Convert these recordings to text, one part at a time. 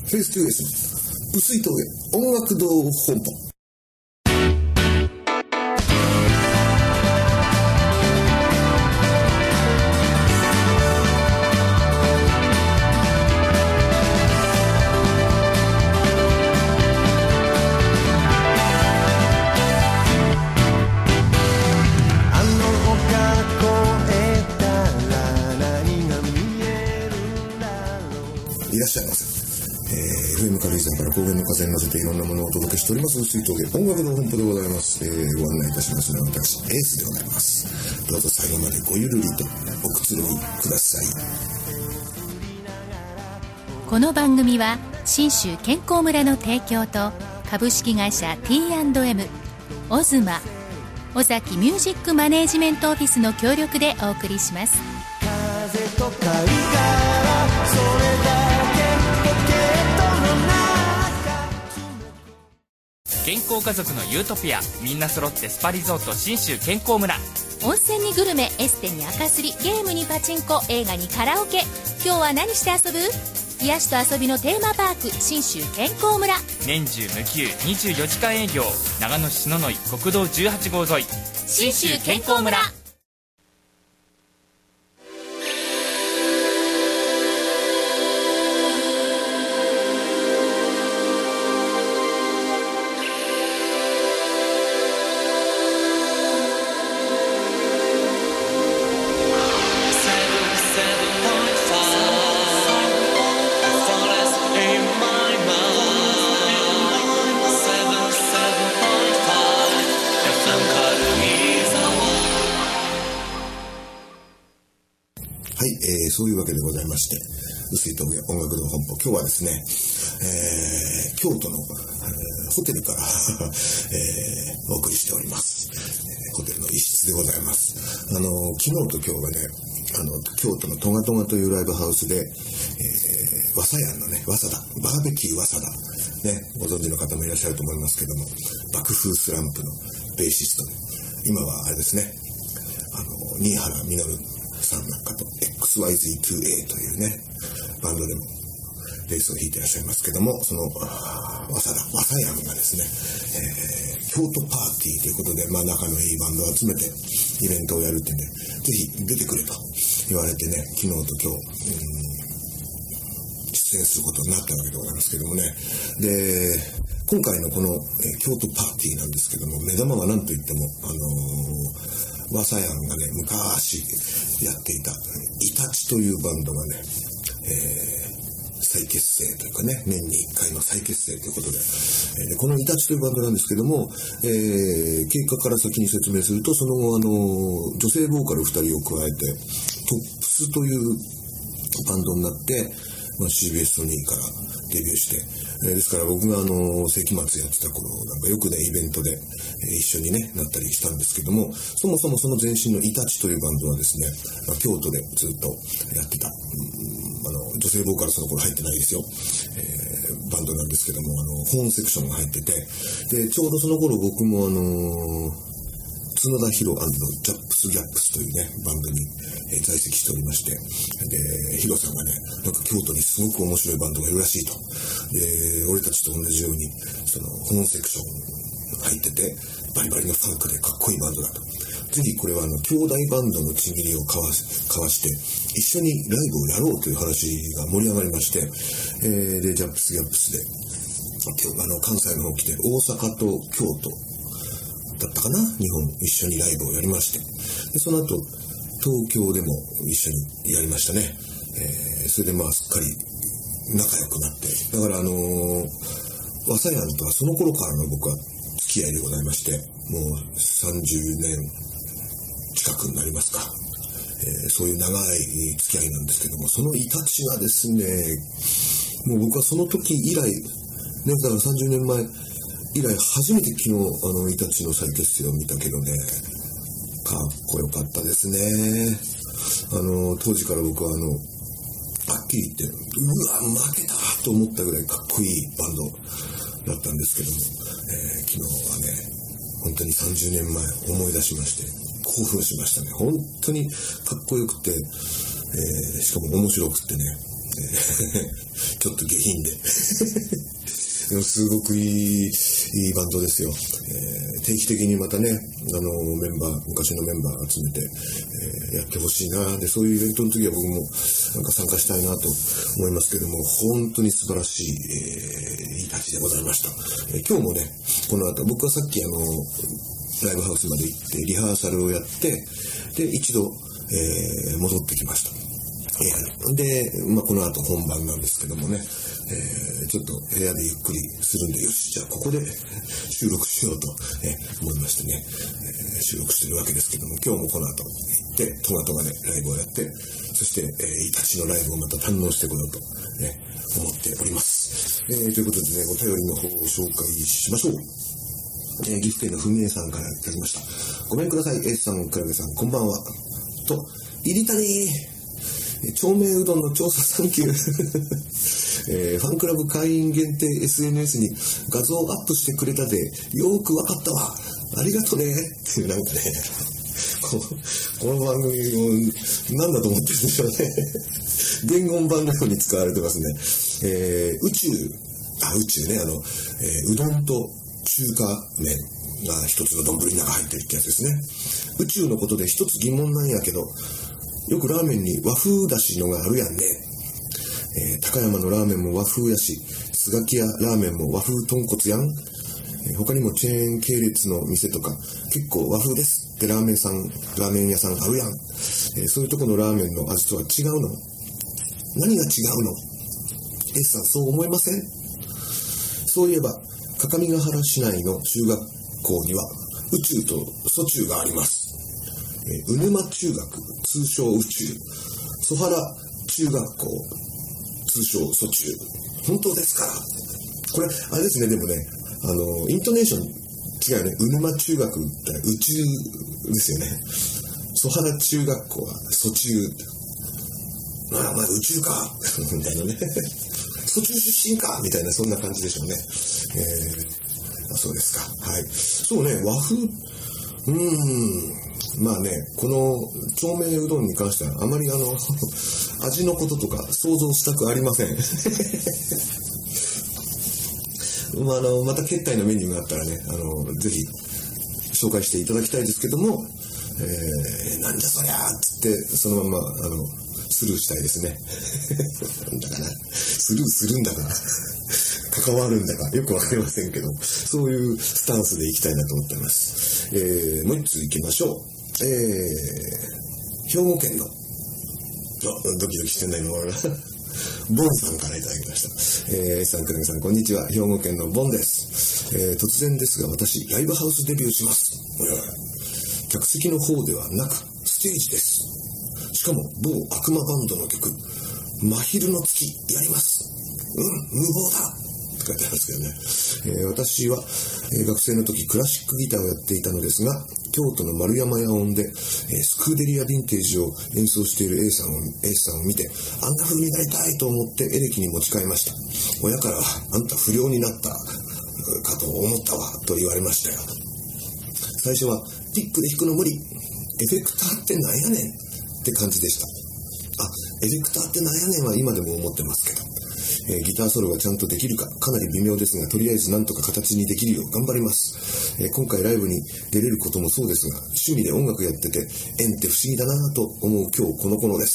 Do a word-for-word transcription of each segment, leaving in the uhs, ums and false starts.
フェイストゥーエス 薄い峠音楽堂本舗。いらっしゃいませ。えー、エフエム 軽井沢から高原の風に乗せていろんなものをお届けしております薄い峠音楽の本舗でございます。えー、ご案内いたしますのは私エースでございます。どうぞ最後までごゆるりとおくつろぎください。 この番組は信州健康村の提供と株式会社 ティーアンドエム オズマ尾崎ミュージックマネージメントオフィスの協力でお送りします。 風と貝殻それだ健康家族のユートピア、みんな揃ってスパリゾート信州健康村。 温泉にグルメ、エステに赤すり、ゲームにパチンコ、映画にカラオケ。今日は何して遊ぶ？癒しと遊びのテーマパーク信州健康村。 年中無休にじゅうよじかん営業。長野市篠ノ井国道じゅうはちごう沿い信州健康村。 はい、えー、そういうわけでございまして、薄い峠音楽堂本舗、今日はですね、えー、京都の、えー、ホテルから、えー、お送りしております、えー。ホテルの一室でございます。あの、昨日と今日はね、あの、京都のトガトガというライブハウスで、えー、和佐屋のね、和佐田、バーベキュー和佐田、ね、ご存知の方もいらっしゃると思いますけども、爆風スランプのベーシストで、今はあれですね、あの、新原実さんなんかと エックスワイゼットツーエー というねバンドでもベースを弾いていらっしゃいますけども、その和佐田和佐山がですね、えー、京都パーティーということで、まあ、仲のいいバンドを集めてイベントをやるってね、ぜひ出てくれと言われてね、昨日と今日、うん、出演することになったわけでございますけどもね。で、今回のこの、えー、京都パーティーなんですけども、目玉は何と言ってもあのー和佐山がね、昔やっていたイタチというバンドがね、えー、再結成というかね、年にいっかいの再結成ということで、えー、でこのイタチというバンドなんですけども、えー、経過から先に説明すると、その後あの女性ボーカルふたりを加えてトップスというバンドになって、まあ、シービーエス ソニーからデビューして、えー、ですから僕があの世紀末やってた頃なんかよくねイベントで、えー、一緒にねなったりしたんですけども、そもそもその前身のイタチというバンドはですね、まあ、京都でずっとやってた、うん、あの女性ボーカルその頃入ってないですよ、えー、バンドなんですけども、あのホーンセクションが入ってて、でちょうどその頃僕もあのー角田博&ジャップスギャップスというねバンドに、えー、在籍しておりまして、でヒロさんがね、なんか京都にすごく面白いバンドがいるらしいと、で俺たちと同じようにそのホーンセクション入っててバリバリのファンクでかっこいいバンドだと、ぜひこれはあの兄弟バンドのちぎりを交わし、交わして一緒にライブをやろうという話が盛り上がりまして、えー、でジャップスギャップスであの関西の方来て大阪と京都だったかな、日本一緒にライブをやりまして、でその後東京でも一緒にやりましたね、えー、それでまあすっかり仲良くなって、だからあのー、和佐山とはその頃からの僕は付き合いでございまして、もうさんじゅうねん近くになりますか、えー、そういう長い付き合いなんですけども、そのイタチがですね、もう僕はその時以来ね、だからさんじゅうねんまえ以来初めて昨日あのイタチの再結成を見たけどね、かっこよかったですね。あの当時から僕はあのはっきり言ってうわ負けたと思ったぐらいかっこいいバンドだったんですけども、えー、昨日はね本当にさんじゅうねんまえ思い出しまして興奮しましたね。本当にかっこよくて、えー、しかも面白くてね、 ちょっと下品で。でもすごくいい、いいバンドですよ。えー、定期的にまたね、あの、メンバー、昔のメンバー集めて、えー、やってほしいな。で、そういうイベントの時は僕もなんか参加したいなと思いますけども、本当に素晴らしい、えー、いいたちでございました。えー、今日もね、この後、僕はさっきあの、ライブハウスまで行ってリハーサルをやって、で、一度、えー、戻ってきました。えー、で、まあ、この後本番なんですけどもね、えー、ちょっと部屋でゆっくりするんで、よし、じゃあここで収録しようと、えー、思いましてね、えー、収録してるわけですけども、今日もこの後行って、トガトガでライブをやって、そして、えー、イタチのライブをまた堪能してこようと、ね、思っております。えー、ということでね、お便りの方を紹介しましょう。えー、岐阜県のふみえさんからいただきました。ごめんください、エースさん、クラゲさん、こんばんは。と、入りたに長命うどんの調査サンキュー、えー、ファンクラブ会員限定 エスエヌエス に画像アップしてくれたで、よーくわかったわ。ありがとね。っていうなんかね、こ, この番組を何だと思ってるんでしょうね。伝言版のように使われてますね。えー、宇宙、あ、宇宙ね、あの、えー、うどんと中華麺が一つの丼の中入ってるってやつですね。宇宙のことで一つ疑問なんやけど、よくラーメンに和風だしのがあるやんね。えー、高山のラーメンも和風やし、スガキ屋ラーメンも和風豚骨やん。えー、他にもチェーン系列の店とか結構和風ですってラーメンさん、ラーメン屋さんあるやん。えー、そういうとこのラーメンの味とは違うの？何が違うの？エスさんそう思いません？そういえば各務原市内の中学校には宇宙と蘇中があります。うぬま中学、通称宇宙、曽原中学校、通称蘇中。本当ですから。これ、あれですね、でもね、あの、イントネーション違うね。うぬま中学って宇宙ですよね。曽原中学校は蘇中。まあ、まあ、宇宙か。みたいなね。蘇中出身か。みたいな、そんな感じでしょうね。えー、あ、そうですか。はい。そうね、和風、うーん。まあね、この長命うどんに関してはあまりあの味のこととか想像したくありません。まあ、あのまた決体のメニューがあったらね、あのぜひ紹介していただきたいですけども、えー、なんじゃそりゃーっつってそのままあのスルーしたいですね。なんだかな、スルーするんだか関わるんだかよくわかりませんけど、そういうスタンスでいきたいなと思っています。えー、もう一ついきましょう。えー、兵庫県の、ドキドキしてないの俺はボンさんからいただきました。えー、さん、くるみさん、こんにちは。兵庫県のボンです。えー、突然ですが、私、ライブハウスデビューします。客席の方ではなく、ステージです。しかも、某悪魔バンドの曲、真昼の月、やります。うん、無謀だって書いてありますけどね。えー、私は、えー、学生の時、クラシックギターをやっていたのですが、京都の丸山屋音で、えー、スクーデリアヴィンテージを演奏している A さんを、A さんを見て、あんな風になりたいと思ってエレキに持ち替えました。親から、あんた不良になったかと思ったわ、と言われましたよ。最初は、ピックで弾くの無理。エフェクターってなんやねんって感じでした。あ、エフェクターってなんやねんは今でも思ってますけど。えー、ギターソロがちゃんとできるかかなり微妙ですが、とりあえずなんとか形にできるよう頑張ります。えー、今回ライブに出れることもそうですが、趣味で音楽やってて縁って不思議だなぁと思う今日この頃です。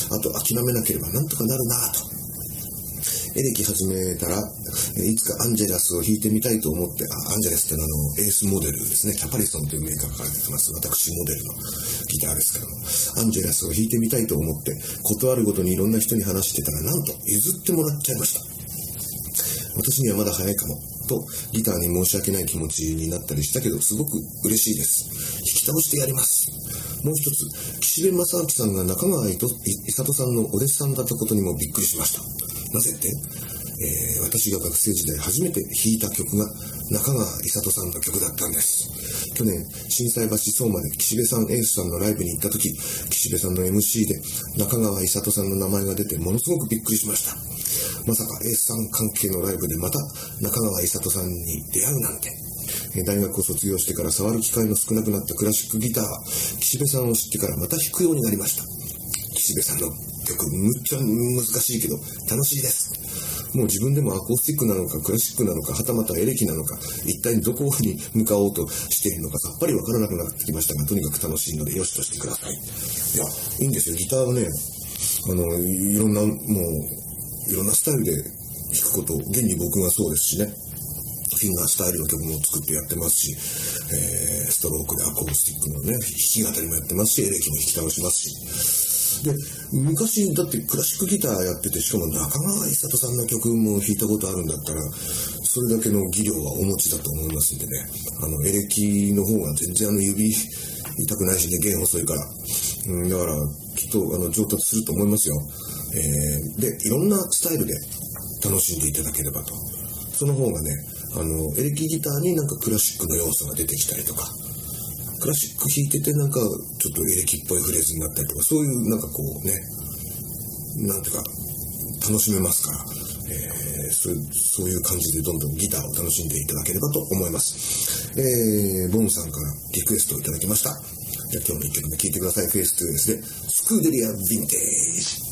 あと諦めなければなんとかなるなぁと。エレキ始めたら、えー、いつかアンジェラスを弾いてみたいと思って、あ、アンジェラスってのはあのエースモデルですね。キャパリソンというメーカーから出てます。私モデルのギターですけども、アンジェラスを弾いてみたいと思って、ことあるごとにいろんな人に話してたら、なんと譲ってもらっちゃいました。私にはまだ早いかもとギターに申し訳ない気持ちになったりしたけど、すごく嬉しいです。弾き倒してやります。もう一つ、岸辺正明さんが中川伊里さんのお弟子さんだったことにもびっくりしました。なぜって、えー、私が学生時代初めて弾いた曲が中川伊里さんの曲だったんです。去年心斎橋相馬で岸辺さんエースさんのライブに行った時、岸辺さんの エムシー で中川伊里さんの名前が出てものすごくびっくりしました。まさかエースさん関係のライブでまた中川伊里さんに出会うなんて。大学を卒業してから触る機会の少なくなったクラシックギターは岸辺さんを知ってからまた弾くようになりました。岸辺さんの曲むっちゃ難しいけど楽しいです。もう自分でもアコースティックなのかクラシックなのかはたまたエレキなのか一体どこに向かおうとしているのかさっぱりわからなくなってきましたが、とにかく楽しいのでよしとしてください。いやいいんですよ。ギターはねあのいろんなもういろんなスタイルで弾くこと現に僕がそうですしね、フィンガースタイルの曲も作ってやってますし、えー、ストロークでアコースティックのね弾き語りもやってますしエレキも弾き倒しますし、で昔だってクラシックギターやっててしかも中川勇人さんの曲も弾いたことあるんだったらそれだけの技量はお持ちだと思いますんでね、あのエレキの方が全然あの指痛くないしね弦細いから、うん、だからきっとあの上達すると思いますよ。えー、でいろんなスタイルで楽しんでいただければと。その方がねあのエレキギターになんかクラシックの要素が出てきたりとかクラシック弾いててなんかちょっとエレキっぽいフレーズになったりとかそういうなんかこうねなんていうか楽しめますから、えー、そう、そういう感じでどんどんギターを楽しんでいただければと思います。えー、ボンさんからリクエストをいただきました。じゃあ今日のいっきょくめ聴いてください。フェイストゥーエスでスクーデリアヴィンテージ。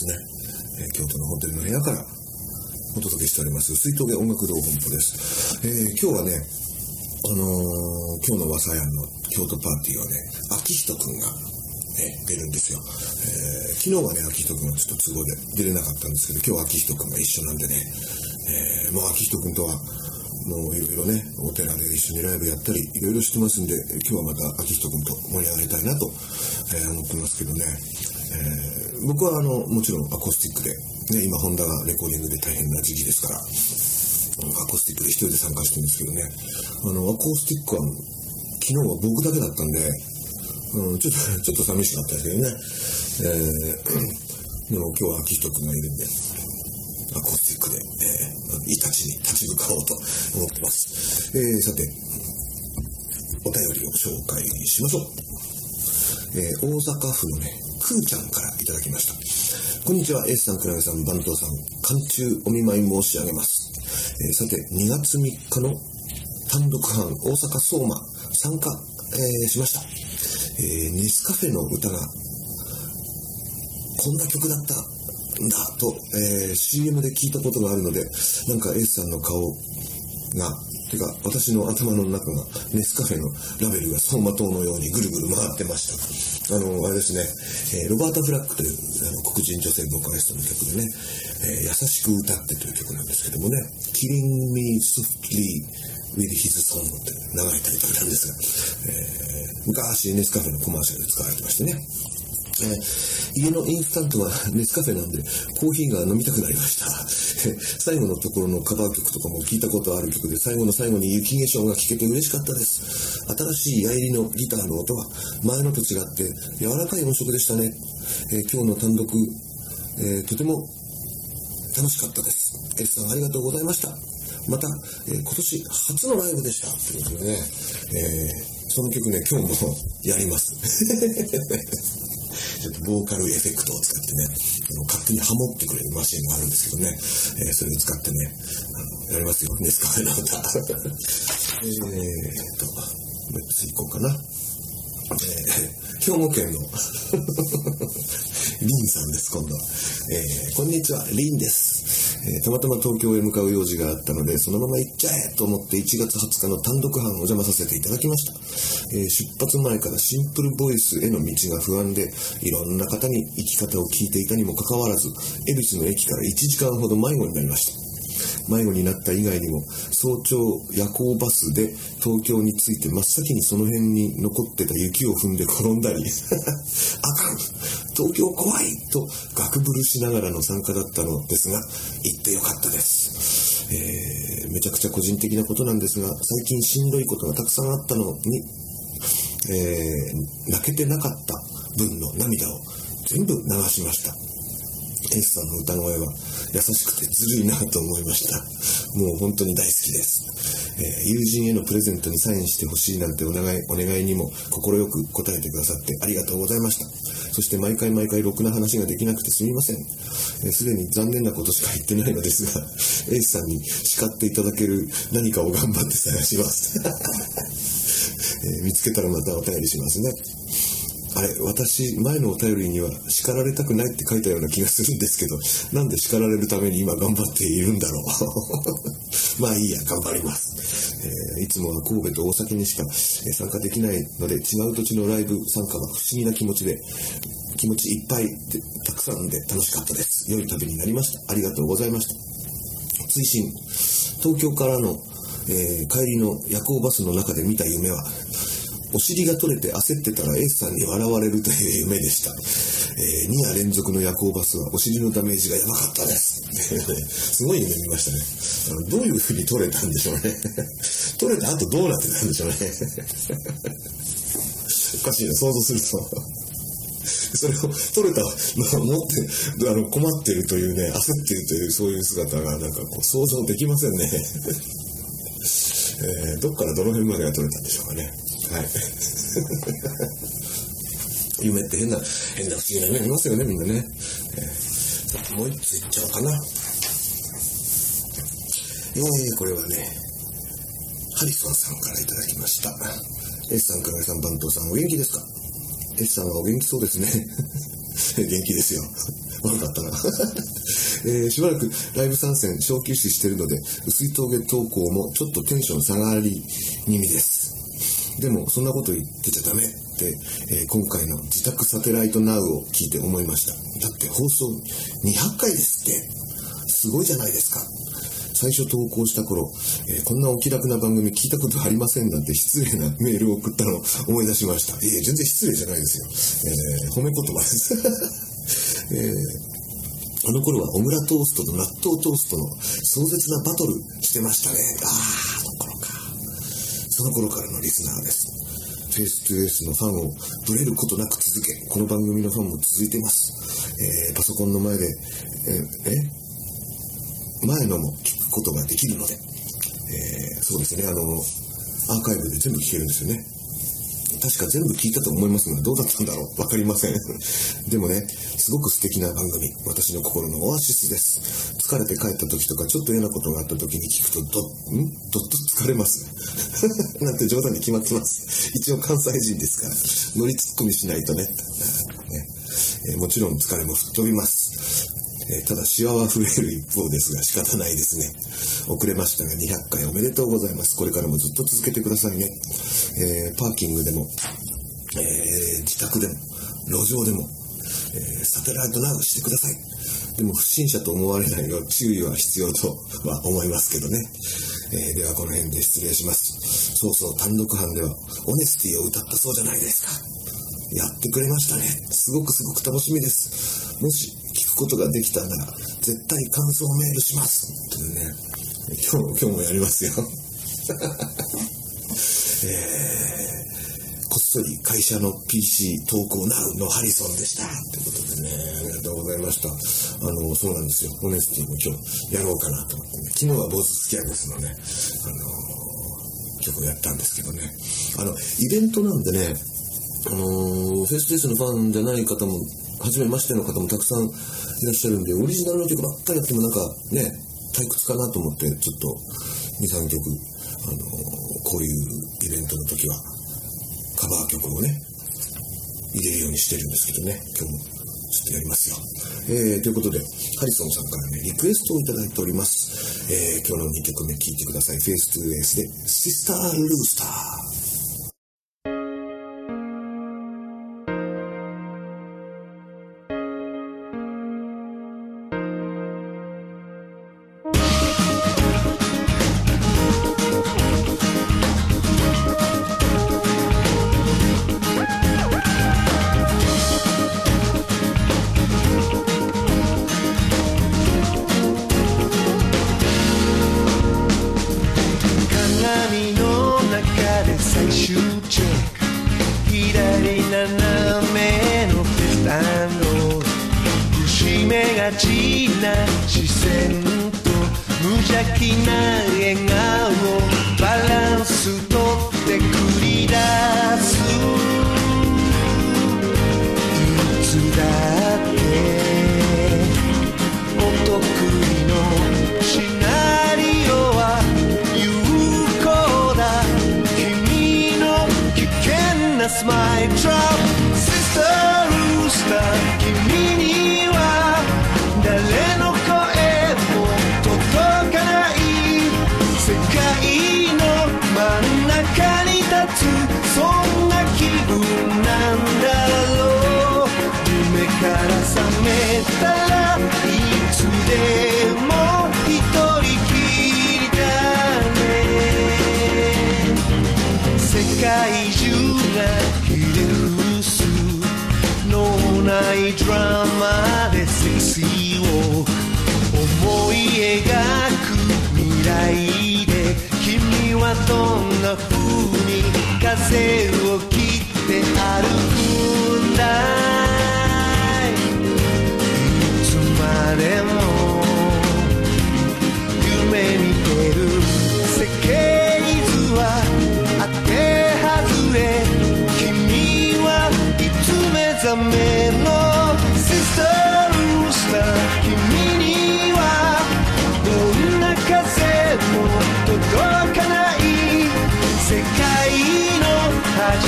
ですね、えー、京都のホテルの部屋からお届けしております水峠音楽堂本舗です。えー、今日はね、あのー、今日の和佐屋の京都パーティーはね、秋人くんが、ね、出るんですよ。えー、昨日はね、秋人くんはちょっと都合で出れなかったんですけど、今日は秋人くんが一緒なんでね、えー、もう秋人くんとはもういろいろね、お寺で一緒にライブやったりいろいろしてますんで、今日はまた秋人くんと盛り上がりたいなと、えー、思ってますけどね。えー、僕はあのもちろんアコースティックで、ね、今ホンダがレコーディングで大変な時期ですから、アコースティックで一人で参加してるんですけどね、あのアコースティックは昨日は僕だけだったんで、うん、ちょっとちょっと寂しかったですけどね、えー、でも今日は秋人くんがいるんでアコースティックで、えー、イタチに立ち向かおうと思ってます。えー、さてお便りを紹介しましょう。えー、大阪府のねくーちゃんからいただきました。こんにちは、エースさん、クラゲさん、番頭さん、寒中お見舞い申し上げます。えー、さてにがつみっかの単独班大阪相馬参加、えー、しました。えー、ネスカフェの歌がこんな曲だったんだと、えー、シーエム で聞いたことがあるので、なんかエースさんの顔がてか私の頭の中がネスカフェのラベルが走馬灯のようにぐるぐる回ってました。あのあれですね、えー、ロバータ・フラックというあの黒人女性ボーカリストの曲でね、えー、優しく歌ってという曲なんですけどもね、 Killing Me Softly with His Song って長いタイトルなんですが、えー、昔ネスカフェのコマーシャルで使われてましてね、えー、家のインスタントはネスカフェなんでコーヒーが飲みたくなりました。最後のところのカバー曲とかも聞いたことある曲で、最後の最後に雪化粧が聴けて嬉しかったです。新しい矢入りのギターの音は前のと違って柔らかい音色でしたね。えー、今日の単独、えー、とても楽しかったです。エスさんありがとうございました。また、えー、今年初のライブでしたということでね、えー、その曲ね今日もやりますちょっとボーカルエフェクトを使ってね、あの勝手にハモってくれるマシンがあるんですけどね、えー、それを使ってねあのやりますよ、ネスカフェの歌えーともう一ついこうかな。えー、兵庫県のリンさんです。今度は、えー、こんにちは、リンです。えー、たまたま東京へ向かう用事があったのでそのまま行っちゃえと思っていちがつはつかの単独班をお邪魔させていただきました。えー、出発前からシンプルボイスへの道が不安でいろんな方に生き方を聞いていたにもかかわらず、恵比寿の駅からいちじかんほど迷子になりました。迷子になった以外にも早朝夜行バスで東京に着いて真っ先にその辺に残ってた雪を踏んで転んだりあかん東京怖いとガクブルしながらの参加だったのですが行ってよかったです。えー、めちゃくちゃ個人的なことなんですが、最近しんどいことがたくさんあったのに、えー、泣けてなかった分の涙を全部流しました。エースさんの歌声は優しくてずるいなと思いました。もう本当に大好きです。えー、友人へのプレゼントにサインしてほしいなんてお願い、お願いにも快く答えてくださってありがとうございました。そして毎回毎回ろくな話ができなくてすみません。すで、えー、に残念なことしか言ってないのですが、エースさんに叱っていただける何かを頑張って探します、えー、見つけたらまたお便りしますね。あれ、私、前のお便りには叱られたくないって書いたような気がするんですけど、なんで叱られるために今頑張っているんだろう。まあいいや、頑張ります。えー、いつもは神戸と大阪にしか参加できないので、違う土地のライブ参加は不思議な気持ちで、気持ちいっぱいでたくさんで楽しかったです。良い旅になりました。ありがとうございました。追伸、東京からの、えー、帰りの夜行バスの中で見た夢は、お尻が取れて焦ってたらエースさんに笑われるという夢でした。えー、に夜連続の夜行バスはお尻のダメージがやばかったです。すごい夢見ましたね。あのどういう風に取れたんでしょうね。取れた後どうなってたんでしょうね。おかしいな、想像すると。それを取れたのを持ってあの困っているというね、焦っているというそういう姿がなんかこう想像できませんね。えー、どっからどの辺までが取れたんでしょうかね。はい。夢って変な変な不思議な夢見ますよね、みんなね。えー、もう一ついっちゃおうかな。えー、これはね、ハリソンさんからいただきました。エスさん、かがさん、番頭さん、お元気ですか？エスさんはお元気そうですね。元気ですよ。 悪かったな、えー、しばらくライブ参戦小休止してるので薄い峠投稿もちょっとテンション下がり気味です。でもそんなこと言ってちゃダメって、えー、今回の自宅サテライトナウを聞いて思いました。だって放送にひゃっかいですって、すごいじゃないですか。最初投稿した頃、えー、こんなお気楽な番組聞いたことありませんなんて失礼なメールを送ったのを思い出しました。いや全然失礼じゃないですよ、えー、褒め言葉です、えー、あの頃はオムラトーストと納豆トーストの壮絶なバトルしてましたね。ああ、その頃か。その頃からのリスナーです。フェイストゥフェイスのファンをブレることなく続け、この番組のファンも続いています。えー、パソコンの前で、えー、え前のも聞くことができるので、えー、そうですね、あのアーカイブで全部聞けるんですよね。確か全部聞いたと思いますが、どうだったんだろう、わかりませんでもね、すごく素敵な番組、私の心のオアシスです。疲れて帰った時とかちょっと嫌なことがあった時に聞くとどんどっと疲れますなんて冗談に決まってます。一応関西人ですから乗りツッコミしないと ね, ね、えー、もちろん疲れも吹っ飛びます。えー、ただシワは増える一方ですが仕方ないですね。遅れましたがにひゃっかいおめでとうございます。これからもずっと続けてくださいね。えー、パーキングでも、えー、自宅でも路上でも、えー、サテライトナウしてください。でも不審者と思われないよう注意は必要とは思いますけどね。えー、ではこの辺で失礼します。そうそう、単独班ではオネスティを歌ったそうじゃないですか。やってくれましたね。すごくすごく楽しみです。もし聞くことができたなら絶対感想メールしますというね、今日、今日もやりますよ、えー、こっそり会社の ピーシー 投稿ナウのハリソンでしたということでね、ありがとうございました。あのそうなんですよ、オネスティも今日やろうかなと思ってね、昨日はボズスキャグスのね、あの曲をやったんですけどね、あのイベントなんでね、あのー、フェイストゥフェイスのファンじゃない方も初めましての方もたくさんいらっしゃるんで、オリジナルの曲ばっかりやってもなんかね退屈かなと思って、ちょっと にさんきょく、あのー、こういうイベントの時はカバー曲をね入れるようにしてるんですけどね、今日もちょっとやりますよ。えー、ということでハリソンさんからねリクエストをいただいております。えー、今日のにきょくめ聴いてください。フェイストゥフェイスでシスタールースター。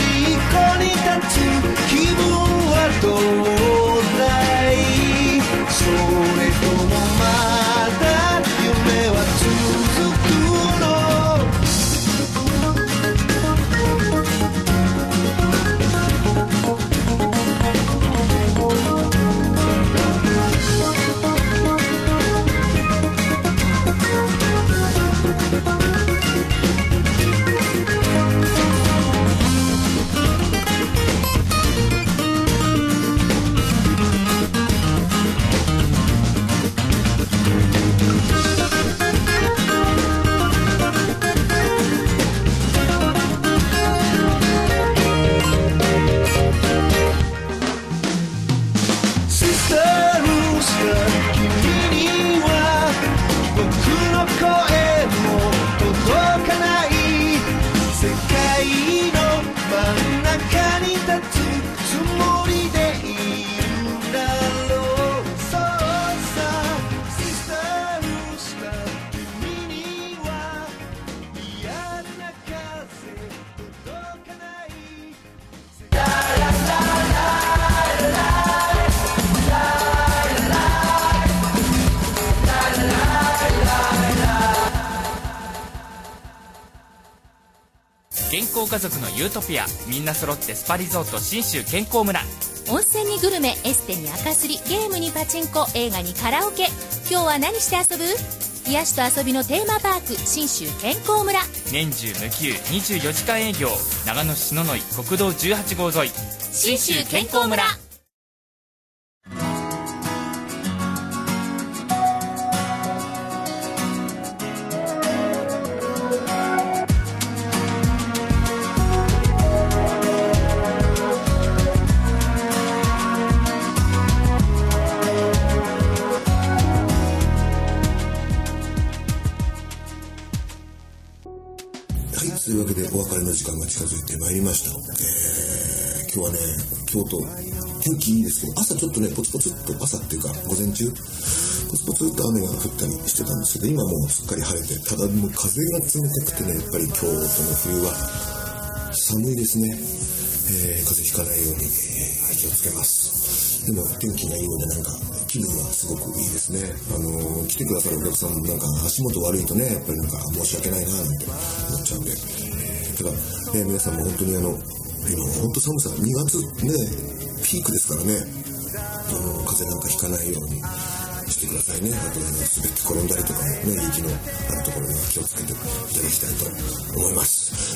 気分はどうだい。 の声も届かない世界の真ん中に立つつもりでいるんだろう。そうさ Sister Rooster 君には嫌な風届かない健康家族のユートピア、みんな揃ってスパリゾート信州健康村。 温泉にグルメ、エステに赤すり、ゲームにパチンコ、映画にカラオケ。今日は何して遊ぶ？癒しと遊びのテーマパーク、信州健康村。 年中無休にじゅうよじかん営業、長野市篠ノ井国道じゅうはち号沿い、信州健康村。 というわけでお別れの時間が近づいてまいりました。えー、今日はね、京都天気いいですけど、朝ちょっとねポツポツっと、朝っていうか午前中ポツポツっと雨が降ったりしてたんですけど、今もうすっかり晴れて、ただもう風が冷たくてね、やっぱり京都の冬は寒いですね。えー、風邪ひかないように、えー、気をつけます。でも天気がいいのでなんか気分はすごくいいですね。あのー、来てくださるお客さんもなんか足元悪いとね、やっぱりなんか申し訳ないななんて思っちゃうんで、えー、ただ、ね、皆さんも本当にあの今本当寒さにがつねピークですからね、あの風邪なんかひかないようにしてくださいね。あと、ね、滑って転んだりとかもね、雪のあるところには気をつけていただきたいと思います。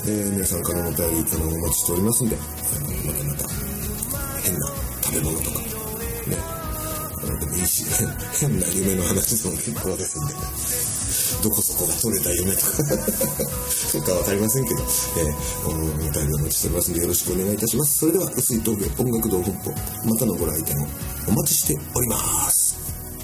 えー、皆さんからのお便りあのお待ちしておりますんで、あのまたまた変な食べ物とかね、あのでもいいし、変な夢の話も結構ですんで、どこそこが取れた夢とかそうかわかりませんけど、えー、お便りをお待ちしておりますのでよろしくお願いいたします。それでは薄い峠音楽堂本舗、またのご来店をお待ちしております。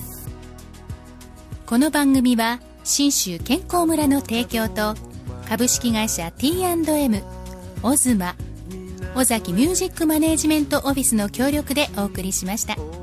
この番組は信州健康村の提供と株式会社 ティーアンドエム、 オズマ、尾崎ミュージックマネージメントオフィスの協力でお送りしました。